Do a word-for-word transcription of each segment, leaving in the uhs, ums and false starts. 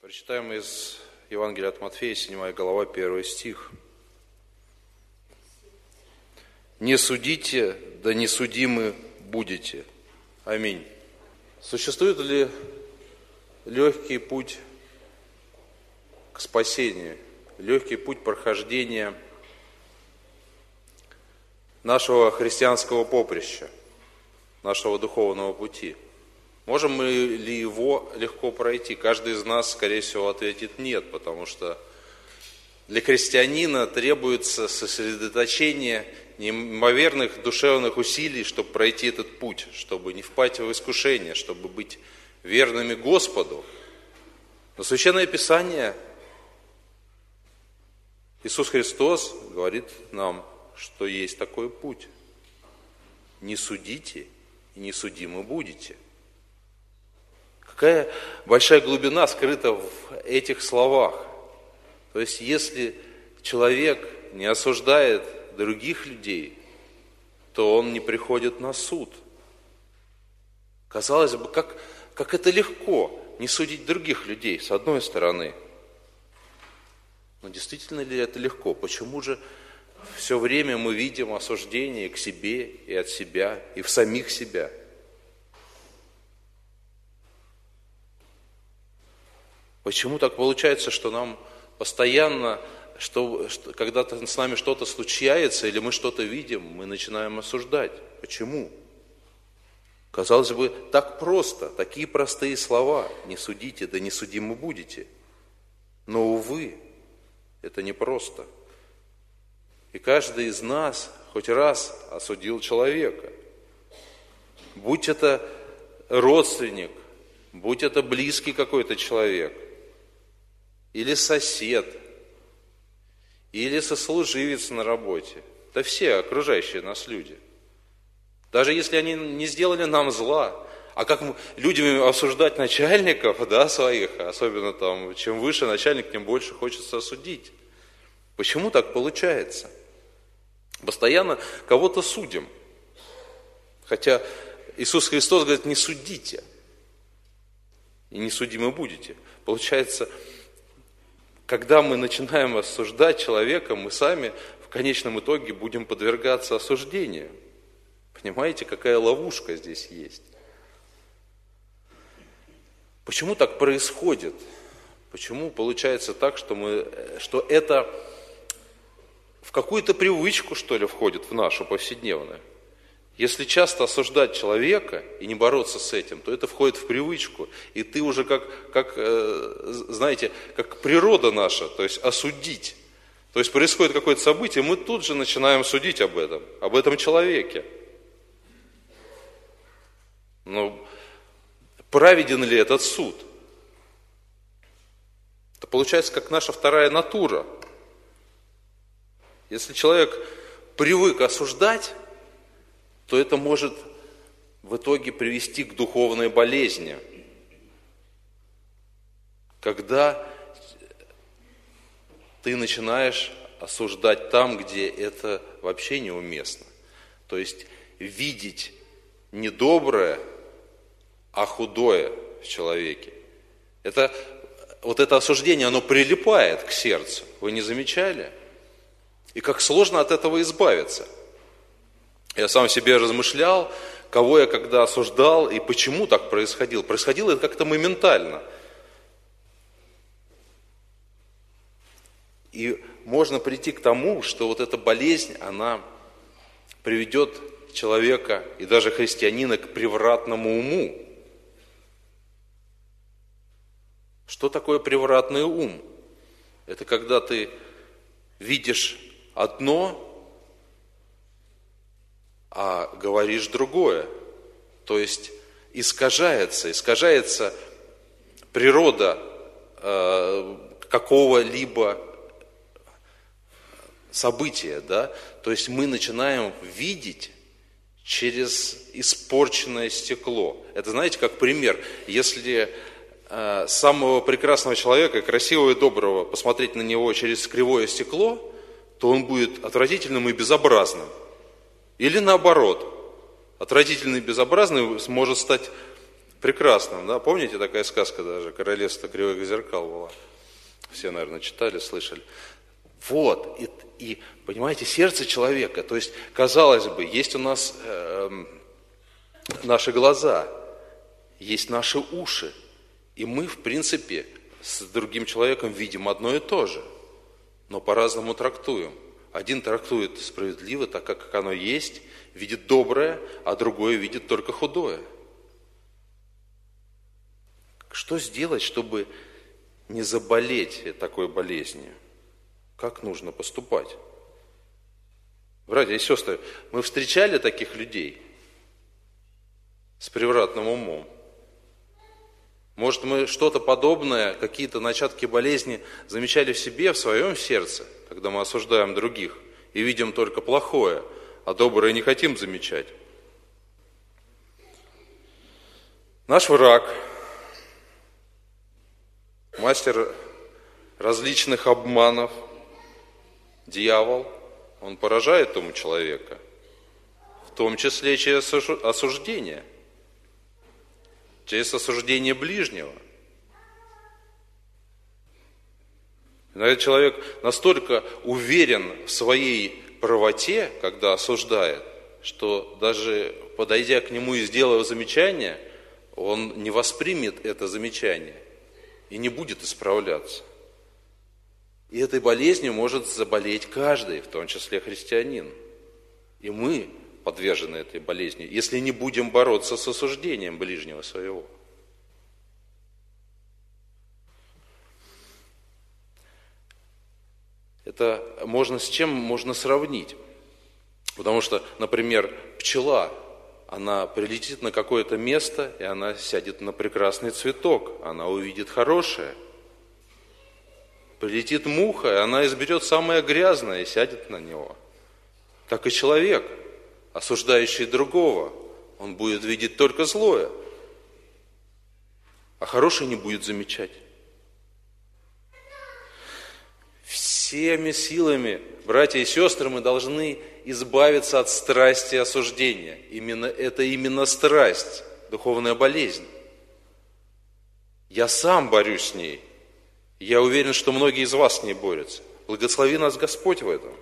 Прочитаем из Евангелия от Матфея, седьмая глава, первый стих. «Не судите, да не судимы будете». Аминь. Существует ли легкий путь к спасению, легкий путь прохождения нашего христианского поприща, нашего духовного пути? Можем мы ли его легко пройти? Каждый из нас, скорее всего, ответит нет, потому что для христианина требуется сосредоточение неимоверных душевных усилий, чтобы пройти этот путь, чтобы не впасть в искушение, чтобы быть верными Господу. Но Священное Писание, Иисус Христос говорит нам, что есть такой путь. Не судите, и не судимы будете. Какая большая глубина скрыта в этих словах. То есть, если человек не осуждает других людей, то он не приходит на суд. Казалось бы, как, как это легко не судить других людей, с одной стороны. Но действительно ли это легко? Почему же все время мы видим осуждение к себе и от себя, и в самих себя? Почему так получается, что нам постоянно, что, что, когда с нами что-то случается или мы что-то видим, мы начинаем осуждать? Почему? Казалось бы, так просто, такие простые слова. Не судите, да не судимы будете. Но, увы, это непросто. И каждый из нас хоть раз осудил человека. Будь это родственник, будь это близкий какой-то человек, или сосед, или сослуживец на работе. Да все окружающие нас люди. Даже если они не сделали нам зла. А как мы, людям осуждать начальников, да, своих, особенно там, чем выше начальник, тем больше хочется осудить. Почему так получается? Постоянно кого-то судим. Хотя Иисус Христос говорит, не судите, и не судимы будете. Получается, когда мы начинаем осуждать человека, мы сами в конечном итоге будем подвергаться осуждению. Понимаете, какая ловушка здесь есть? Почему так происходит? Почему получается так, что, мы, что это в какую-то привычку, что ли, входит в нашу повседневную? Если часто осуждать человека и не бороться с этим, то это входит в привычку. И ты уже как, как знаете, как природа наша, то есть осудить. То есть происходит какое-то событие, мы тут же начинаем судить об этом, об этом человеке. Но праведен ли этот суд? Это получается как наша вторая натура. Если человек привык осуждать, то это может в итоге привести к духовной болезни. Когда ты начинаешь осуждать там, где это вообще неуместно. То есть видеть не доброе, а худое в человеке. Это, вот это осуждение, оно прилипает к сердцу. Вы не замечали? И как сложно от этого избавиться. Я сам себе размышлял, кого я когда осуждал и почему так происходило. Происходило это как-то моментально. И можно прийти к тому, что вот эта болезнь, она приведет человека и даже христианина к превратному уму. Что такое превратный ум? Это когда ты видишь одно, а говоришь другое. То есть искажается, искажается природа э, какого-либо события, да? То есть мы начинаем видеть через испорченное стекло. Это, знаете, как пример. Если э, самого прекрасного человека, красивого и доброго, посмотреть на него через кривое стекло, то он будет отвратительным и безобразным. Или наоборот, отвратительный и безобразный может стать прекрасном, да? Помните, такая сказка даже, «Королевство кривых зеркал» была? Все, наверное, читали, слышали. Вот, и, и понимаете, сердце человека, то есть, казалось бы, есть у нас э, наши глаза, есть наши уши, и мы, в принципе, с другим человеком видим одно и то же, но по-разному трактуем. Один трактует справедливо, так как оно есть, видит доброе, а другой видит только худое. Что сделать, чтобы не заболеть такой болезнью? Как нужно поступать? Братья и сестры, мы встречали таких людей с превратным умом? Может, мы что-то подобное, какие-то начатки болезни замечали в себе, в своем сердце, когда мы осуждаем других и видим только плохое, а доброе не хотим замечать? Наш враг, мастер различных обманов, дьявол, он поражает ум человека, в том числе через осуждение, через осуждение ближнего. Иногда человек настолько уверен в своей правоте, когда осуждает, что даже подойдя к нему и сделав замечание, он не воспримет это замечание и не будет исправляться. И этой болезнью может заболеть каждый, в том числе христианин. И мы подвержены этой болезни, если не будем бороться с осуждением ближнего своего. Это можно с чем можно сравнить? Потому что, например, пчела, она прилетит на какое-то место, и она сядет на прекрасный цветок, она увидит хорошее. Прилетит муха, и она изберет самое грязное и сядет на него. Так и человек, осуждающий другого, он будет видеть только злое, а хорошее не будет замечать. Всеми силами, братья и сестры, мы должны избавиться от страсти осуждения. Именно, это именно страсть, духовная болезнь. Я сам борюсь с ней. Я уверен, что многие из вас с ней борются. Благослови нас Господь в этом.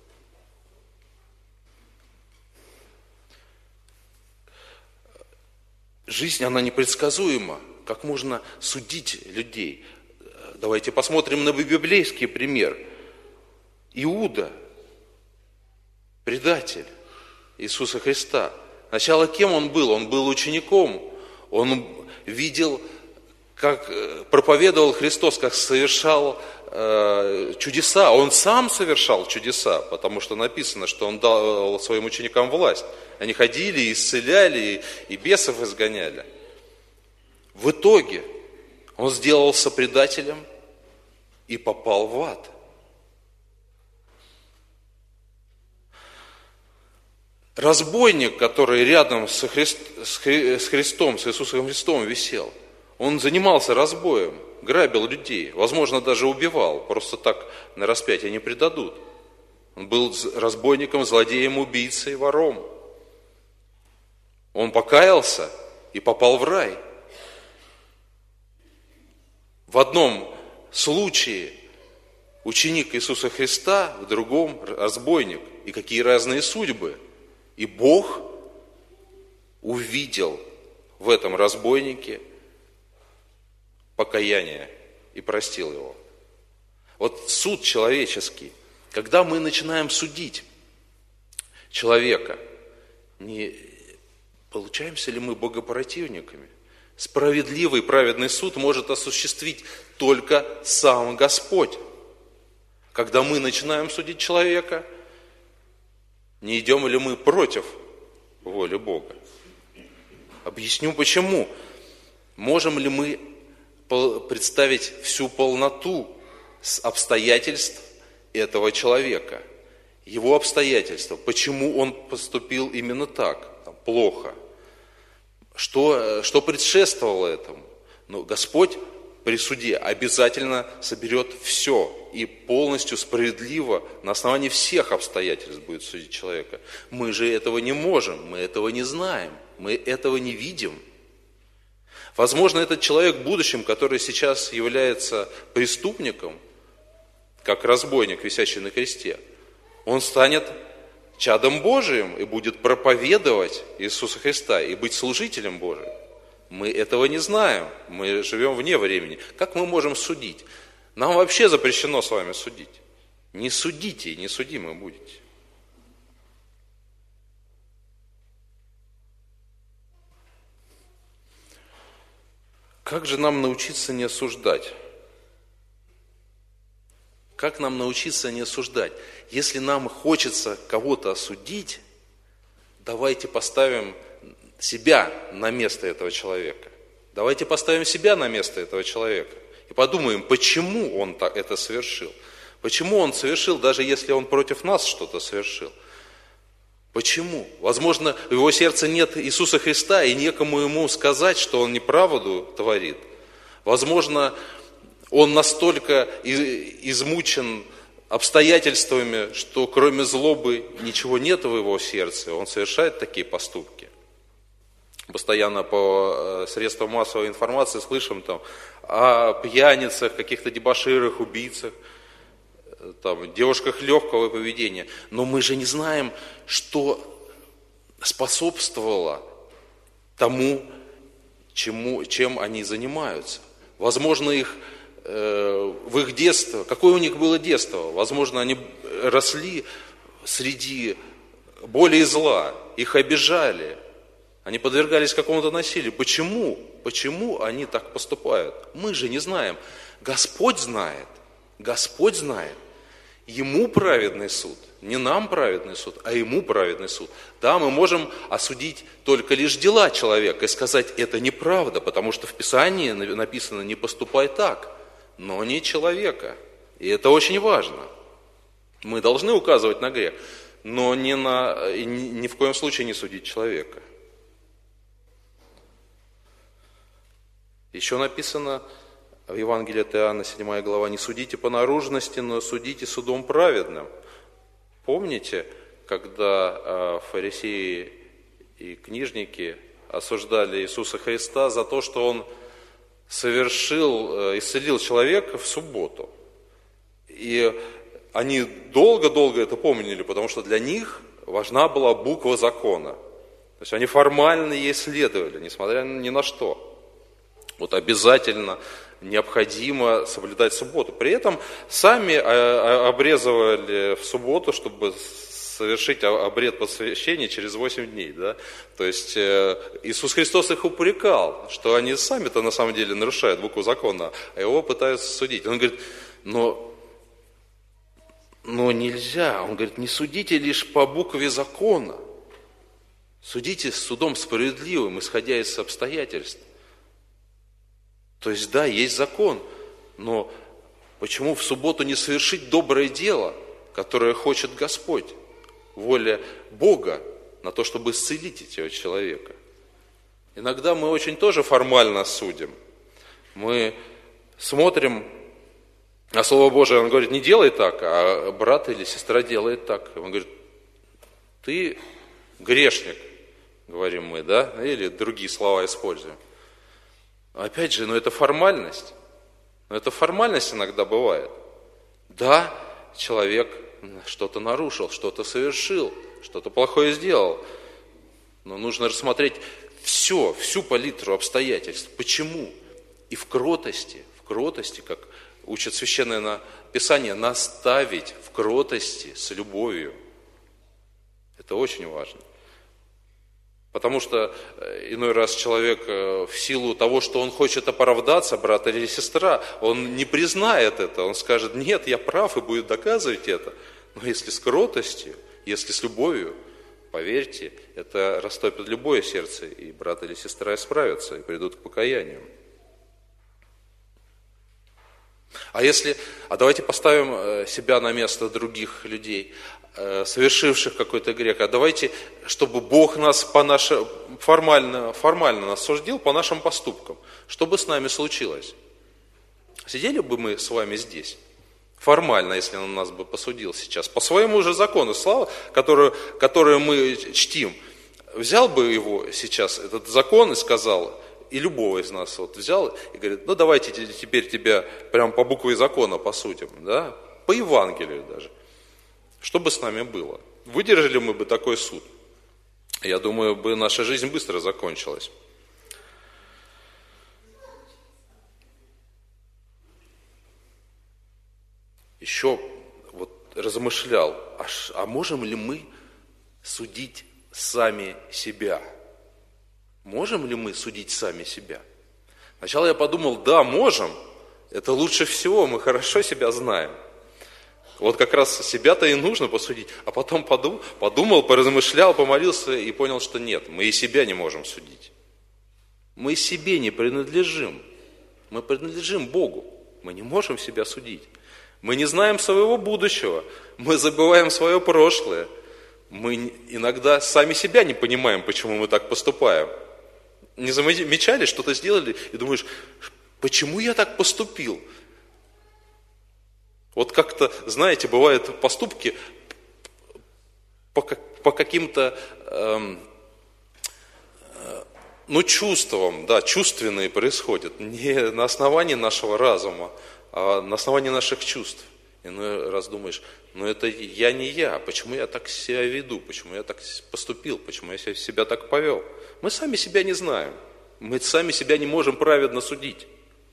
Жизнь, она непредсказуема. Как можно судить людей? Давайте посмотрим на библейский пример. Иуда, предатель Иисуса Христа. Сначала кем он был? Он был учеником. Он видел, как проповедовал Христос, как совершал э, чудеса. Он сам совершал чудеса, потому что написано, что он дал своим ученикам власть. Они ходили, исцеляли и бесов изгоняли. В итоге он сделался предателем и попал в ад. Разбойник, который рядом со Христ, с Христом, с Иисусом Христом висел, он занимался разбоем, грабил людей, возможно, даже убивал, просто так на распятие не предадут. Он был разбойником, злодеем, убийцей, вором. Он покаялся и попал в рай. В одном случае ученик Иисуса Христа, в другом разбойник. И какие разные судьбы. И Бог увидел в этом разбойнике покаяние и простил его. Вот суд человеческий, когда мы начинаем судить человека, не получаемся ли мы богопротивниками? Справедливый праведный суд может осуществить только сам Господь. Когда мы начинаем судить человека, не идем ли мы против воли Бога? Объясню почему. Можем ли мы представить всю полноту обстоятельств этого человека? Его обстоятельства, почему он поступил именно так, плохо? Что, что предшествовало этому? Ну, Господь при суде обязательно соберет все и полностью справедливо на основании всех обстоятельств будет судить человека. Мы же этого не можем, мы этого не знаем, мы этого не видим. Возможно, этот человек в будущем, который сейчас является преступником, как разбойник, висящий на кресте, он станет чадом Божиим и будет проповедовать Иисуса Христа и быть служителем Божиим. Мы этого не знаем, мы живем вне времени. Как мы можем судить? Нам вообще запрещено с вами судить. Не судите, и не судимы будете. Как же нам научиться не осуждать? Как нам научиться не осуждать? Если нам хочется кого-то осудить, давайте поставим себя на место этого человека. Давайте поставим себя на место этого человека и подумаем, почему он это совершил. Почему он совершил, даже если он против нас что-то совершил. Почему? Возможно, в его сердце нет Иисуса Христа, и некому ему сказать, что он неправду творит. Возможно, он настолько измучен обстоятельствами, что кроме злобы ничего нет в его сердце, он совершает такие поступки. Постоянно по средствам массовой информации слышим там о пьяницах, каких-то дебоширах, убийцах, там, девушках легкого поведения. Но мы же не знаем, что способствовало тому, чему, чем они занимаются. Возможно, их, э, в их детство, какое у них было детство? Возможно, они росли среди боли и зла, их обижали, они подвергались какому-то насилию. Почему? Почему они так поступают? Мы же не знаем. Господь знает. Господь знает. Ему праведный суд. Не нам праведный суд, а ему праведный суд. Да, мы можем осудить только лишь дела человека и сказать, это неправда, потому что в Писании написано, не поступай так, но не человека. И это очень важно. Мы должны указывать на грех, но не на, ни в коем случае не судить человека. Еще написано в Евангелии от Иоанна, седьмая глава, не судите по наружности, но судите судом праведным. Помните, когда фарисеи и книжники осуждали Иисуса Христа за то, что Он совершил, исцелил человека в субботу. И они долго-долго это помнили, потому что для них важна была буква закона. То есть они формально ей следовали, несмотря ни на что. Вот обязательно необходимо соблюдать субботу. При этом сами обрезывали в субботу, чтобы совершить обряд посвящения через восемь дней. Да? То есть Иисус Христос их упрекал, что они сами-то на самом деле нарушают букву закона, а его пытаются судить. Он говорит, но, но нельзя. Он говорит, не судите лишь по букве закона. Судите судом справедливым, исходя из обстоятельств. То есть, да, есть закон, но почему в субботу не совершить доброе дело, которое хочет Господь? Воля Бога на то, чтобы исцелить этого человека. Иногда мы очень тоже формально судим. Мы смотрим на Слово Божие, он говорит, не делай так, а брат или сестра делает так. Он говорит, ты грешник, говорим мы, да, или другие слова используем. Опять же, ну это формальность. Но это формальность иногда бывает. Да, человек что-то нарушил, что-то совершил, что-то плохое сделал. Но нужно рассмотреть все, всю палитру обстоятельств. Почему? И в кротости, в кротости, как учит Священное Писание, наставить в кротости с любовью. Это очень важно. Потому что иной раз человек в силу того, что он хочет оправдаться, брат или сестра, он не признает это, он скажет, нет, я прав, и будет доказывать это. Но если с кротостью, если с любовью, поверьте, это растопит любое сердце, и брат или сестра исправятся, и придут к покаянию. А если, а давайте поставим себя на место других людей, совершивших какой-то грех, а давайте, чтобы Бог нас по нашим, формально, формально нас судил по нашим поступкам. Что бы с нами случилось? Сидели бы мы с вами здесь? Формально, если он нас бы посудил сейчас. По своему же закону, слава, которую, которую мы чтим. Взял бы его сейчас, этот закон, и сказал, и любого из нас вот взял и говорит, ну давайте теперь тебя прям по букве закона посудим, да, по Евангелию даже. Что бы с нами было? Выдержали мы бы такой суд? Я думаю, бы наша жизнь быстро закончилась. Еще вот размышлял, а, а можем ли мы судить сами себя? Можем ли мы судить сами себя? Сначала я подумал, да, можем. Это лучше всего, мы хорошо себя знаем. Вот как раз себя-то и нужно посудить. А потом подумал, подумал, поразмышлял, помолился и понял, что нет, мы и себя не можем судить. Мы себе не принадлежим. Мы принадлежим Богу. Мы не можем себя судить. Мы не знаем своего будущего. Мы забываем свое прошлое. Мы иногда сами себя не понимаем, почему мы так поступаем. Не замечали, что-то сделали и думаешь, почему я так поступил? Вот как-то, знаете, бывают поступки по, по каким-то, эм, э, ну, чувствам, да, чувственные происходят. Не на основании нашего разума, а на основании наших чувств. Иной раз думаешь, ну это я не я, почему я так себя веду, почему я так поступил, почему я себя так повел. Мы сами себя не знаем, мы сами себя не можем праведно судить.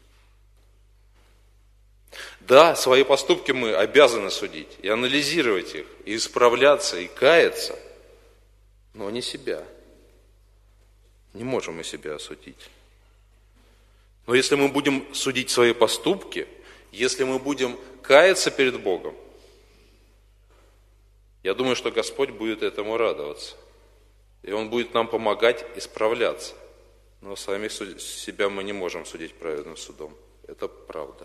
Да, свои поступки мы обязаны судить, и анализировать их, и исправляться, и каяться, но не себя. Не можем мы себя осудить. Но если мы будем судить свои поступки, если мы будем каяться перед Богом, я думаю, что Господь будет этому радоваться. И Он будет нам помогать исправляться. Но сами себя мы не можем судить праведным судом. Это правда.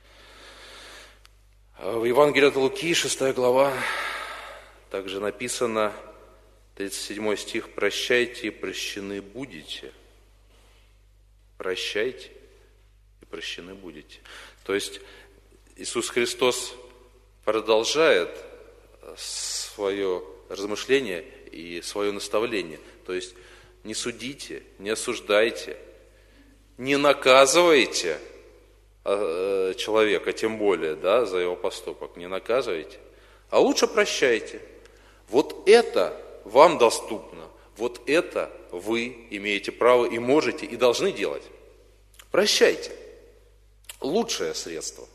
В Евангелии от Луки, шестая глава, также написано, тридцать седьмой стих, «Прощайте, и прощены будете». Прощайте, и прощены будете. То есть Иисус Христос продолжает свое размышление и свое наставление. То есть не судите, не осуждайте, не наказывайте человека, тем более, да, за его поступок, не наказывайте, а лучше прощайте. Вот это вам доступно, вот это вы имеете право и можете, и должны делать. Прощайте. Лучшее средство.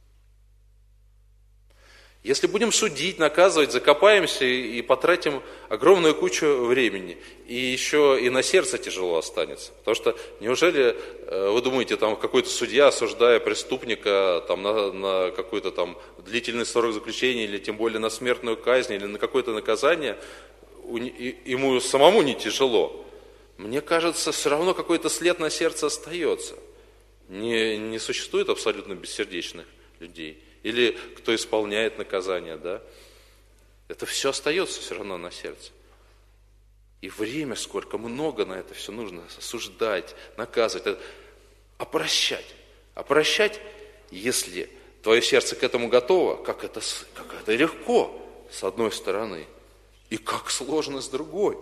Если будем судить, наказывать, закопаемся и потратим огромную кучу времени, и еще и на сердце тяжело останется. Потому что неужели вы думаете, там какой-то судья, осуждая преступника там, на, на какой-то там длительный срок заключения, или тем более на смертную казнь, или на какое-то наказание, ему самому не тяжело? Мне кажется, все равно какой-то след на сердце остается. Не, не существует абсолютно бессердечных людей. Или кто исполняет наказание, да? Это все остается все равно на сердце. И время сколько, много на это все нужно осуждать, наказывать, а прощать. А прощать, если твое сердце к этому готово, как это, как это легко с одной стороны, и как сложно с другой.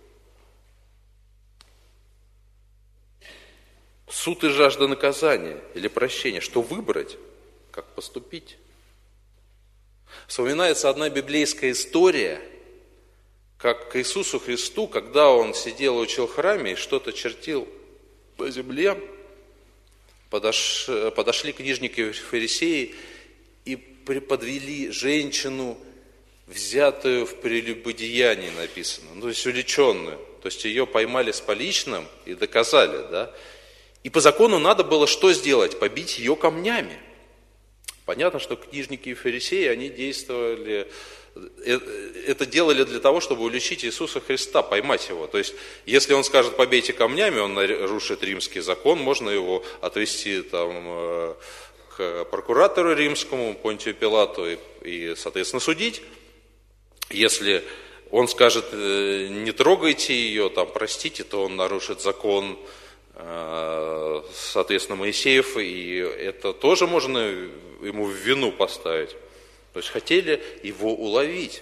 Суд и жажда наказания или прощения, что выбрать? Как поступить? Вспоминается одна библейская история, как к Иисусу Христу, когда Он сидел и учил в храме и что-то чертил по земле, подош... подошли книжники и фарисеи и подвели женщину, взятую в прелюбодеянии, написано, ну, то есть увлеченную, то есть ее поймали с поличным и доказали, да, и по закону надо было что сделать? Побить ее камнями. Понятно, что книжники и фарисеи, они действовали, это делали для того, чтобы уличить Иисуса Христа, поймать его. То есть, если он скажет побейте камнями, он нарушит римский закон, можно его отвести там, к прокуратору римскому, Понтию Пилату, и, и, соответственно, судить. Если он скажет не трогайте ее, там, простите, то он нарушит закон, соответственно, Моисеев, и это тоже можно ему в вину поставить. То есть хотели его уловить.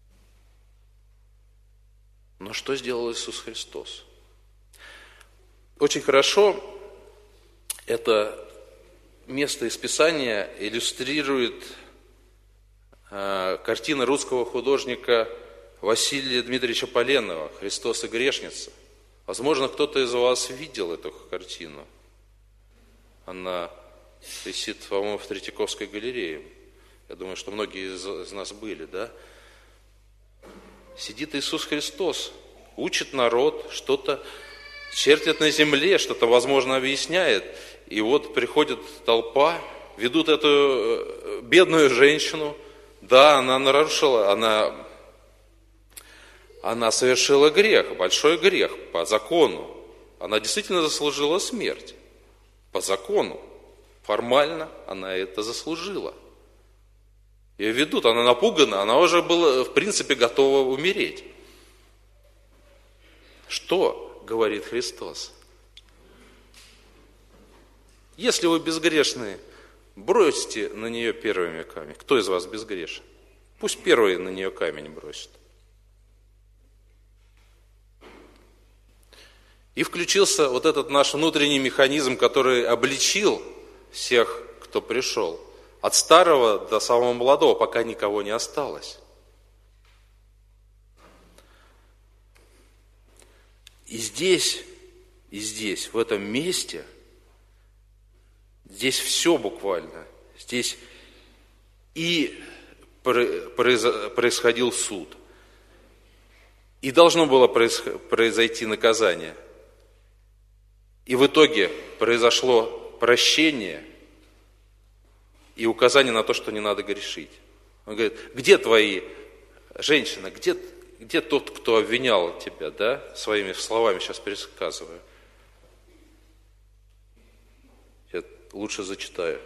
Но что сделал Иисус Христос? Очень хорошо это место из Писания иллюстрирует э, картина русского художника Василия Дмитриевича Поленова «Христос и грешница». Возможно, кто-то из вас видел эту картину. Она висит, по-моему, в Третьяковской галерее. Я думаю, что многие из, из нас были, да? Сидит Иисус Христос, учит народ, что-то чертит на земле, что-то, возможно, объясняет. И вот приходит толпа, ведут эту бедную женщину. Да, она нарушила, она, она совершила грех, большой грех по закону. Она действительно заслужила смерть по закону. Формально она это заслужила. Ее ведут, она напугана, она уже была, в принципе, готова умереть. Что говорит Христос? Если вы безгрешные, бросьте на нее первыми камень. Кто из вас безгрешен? Пусть первый на нее камень бросит. И включился вот этот наш внутренний механизм, который обличил всех, кто пришел. От старого до самого молодого, пока никого не осталось. И здесь, и здесь, в этом месте, здесь все буквально. Здесь и происходил суд, и должно было произойти наказание. И в итоге произошло прощение и указание на то, что не надо грешить. Он говорит, где твои, женщина, где, где тот, кто обвинял тебя, да? Своими словами сейчас пересказываю. Я лучше зачитаю.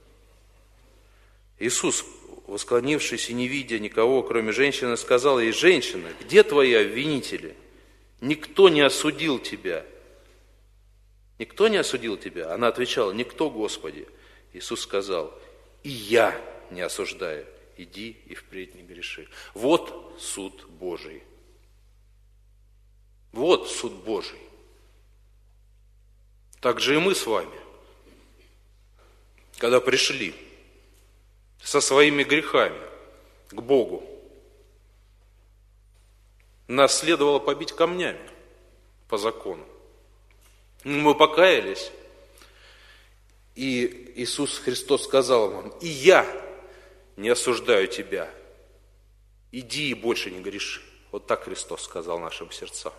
Иисус, восклонившись и не видя никого, кроме женщины, сказал ей, женщина, где твои обвинители? Никто не осудил тебя. Никто не осудил тебя? Она отвечала, никто, Господи. Иисус сказал, и я не осуждаю, иди и впредь не греши. Вот суд Божий. Вот суд Божий. Так же и мы с вами, когда пришли со своими грехами к Богу, нас следовало побить камнями по закону. Мы покаялись, и Иисус Христос сказал нам, и я не осуждаю тебя, иди и больше не греши. Вот так Христос сказал нашим сердцам.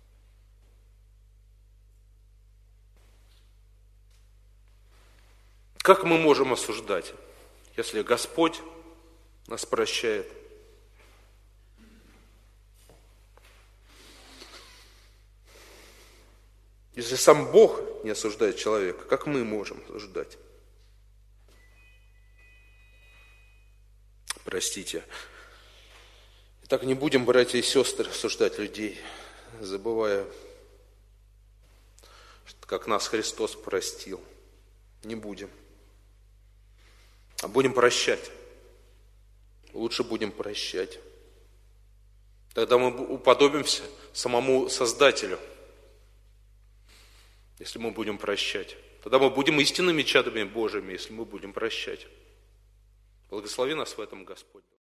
Как мы можем осуждать, если Господь нас прощает? Если сам Бог не осуждает человека, как мы можем осуждать? Простите. Итак, не будем, братья и сестры, осуждать людей, забывая, как нас Христос простил. Не будем. А будем прощать. Лучше будем прощать. Тогда мы уподобимся самому Создателю. Если мы будем прощать. Тогда мы будем истинными чадами Божьими, если мы будем прощать. Благослови нас в этом Господь.